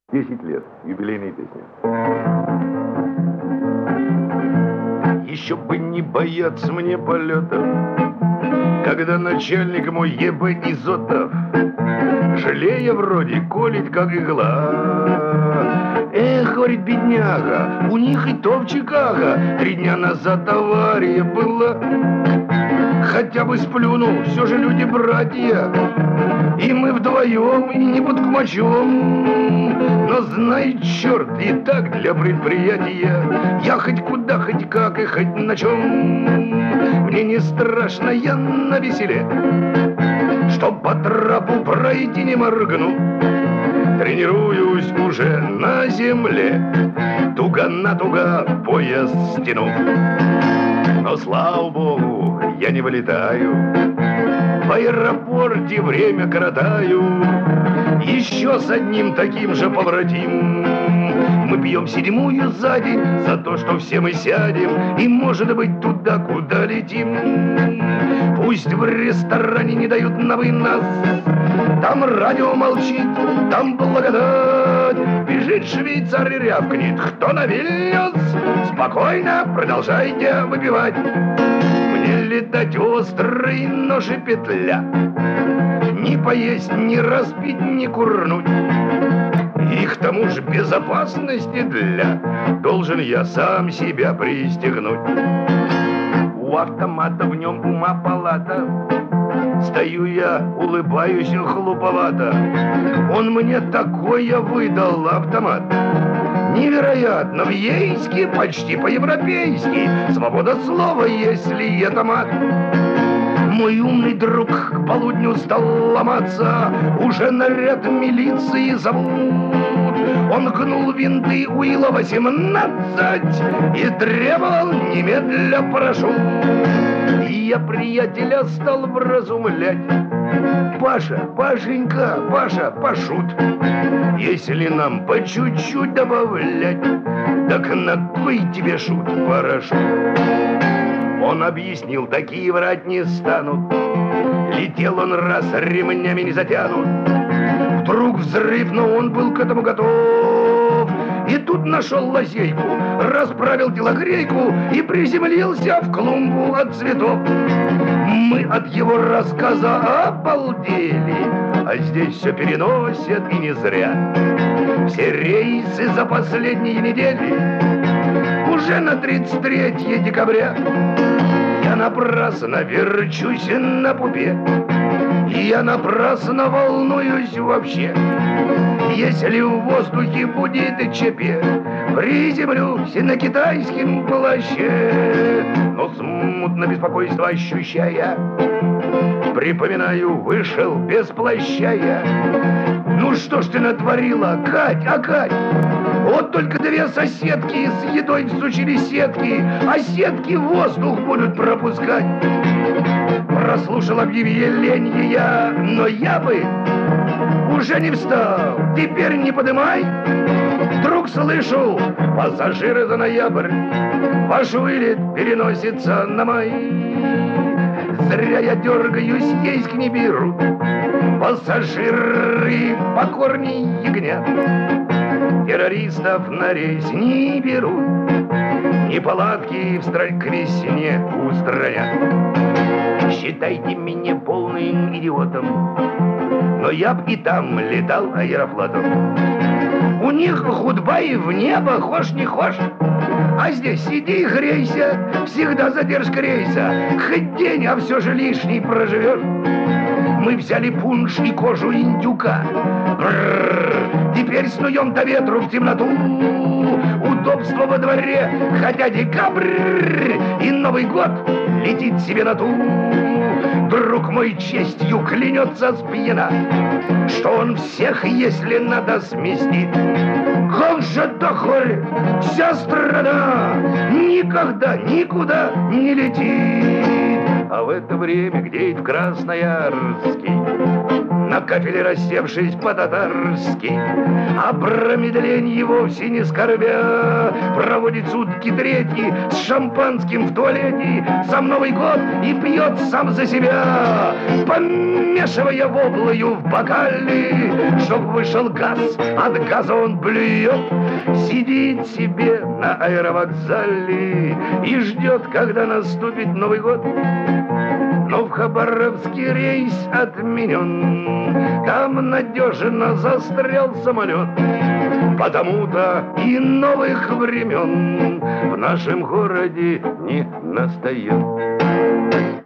10 лет. Юбилейные песни. Еще бы не бояться мне полетов, когда начальник мой ЕБ Изотов, жалея вроде, колет как игла. Эх, говорит бедняга, у них и то в Чикаго 3 дня назад авария была. Хотя бы сплюнул, все же люди братья, и мы вдвоем, и не под кумачом. Но знай, черт, и так для предприятия я хоть куда, хоть как и хоть на чем. Мне не страшно, я навеселе, чтоб по трапу пройти не моргну. Тренируюсь уже на земле, туго на туго пояс стяну. Но, слава богу, я не вылетаю, в аэропорте время коротаю. Еще с одним таким же побратим мы пьем 7-ю за день за то, что все мы сядем и, может быть, туда, куда летим. Пусть в ресторане не дают на вынос, там радио молчит, там благодать. Бежит швейцар и рявкнет: кто на Вильнюс? Спокойно продолжайте выпивать. Мне летать острый нож и петля, ни поесть, ни распить, ни курнуть. И к тому же безопасности для должен я сам себя пристегнуть. У автомата в нем ума палата, стою я, улыбаюсь глуповато. Он мне такое выдал автомат, невероятно, в ейске, почти по-европейски. Свобода слова, если это мат. Мой умный друг к полудню стал ломаться, уже наряд милиции зовут. Он гнул винты Уилла 18 и требовал немедля парашют. И я приятеля стал вразумлять: Паша, Пашенька, Паша, пошут, если нам по чуть-чуть добавлять, так на кой тебе шут парашют? Он объяснил, такие врать не станут, летел он раз, ремнями не затянут. Вдруг взрыв, но он был к этому готов, и тут нашел лазейку, расправил телогрейку и приземлился в клумбу от цветов. Мы от его рассказа обалдели, а здесь все переносят и не зря. Все рейсы за последние недели уже на 33 декабря. Я напрасно верчусь на пупе, я напрасно волнуюсь вообще. Если в воздухе будет ЧП, приземлюсь на китайском плаще. Но смутно беспокойство ощущая, припоминаю, вышел без плаща я. Ну что ж ты натворила, Кать, Кать? Вот только 2 соседки с едой всучили сетки, а сетки воздух будут пропускать. Прослушал объявление я, но я бы уже не встал, теперь не подымай. Вдруг слышу, пассажиры за ноябрь, ваш вылет переносится на май. Зря я дергаюсь, есть не берут, пассажиры покорней ягнят. Террористов на рейс не берут, неполадки к весне устранят. Считайте меня полным идиотом, но я б и там летал аэрофлотом. У них худба и в небо, хошь не хошь, а здесь сиди и грейся, всегда задержка рейса. Хоть день, а все же лишний проживешь. Мы взяли пунш и кожу индюка. Бррр, теперь снуем до ветру в темноту. Удобство во дворе, хотя декабрь и Новый год летит себе на ту. Друг мой честью клянется с пьяна, что он всех, если надо, сместит. Как же такое, вся страна никогда никуда не летит. А в это время где-то в Красноярске, на кафеле рассевшись по-татарски, о промедлении вовсе не скорбя, проводит суд сутки третий, с шампанским в туалете, сам Новый год и пьет сам за себя, помешивая воблою в бокале, чтоб вышел газ, от газа он блюет, сидит себе на аэровокзале и ждет, когда наступит Новый год. Но в Хабаровский рейс отменен, там надежно застрял самолет. Потому-то и новых времен в нашем городе не настает.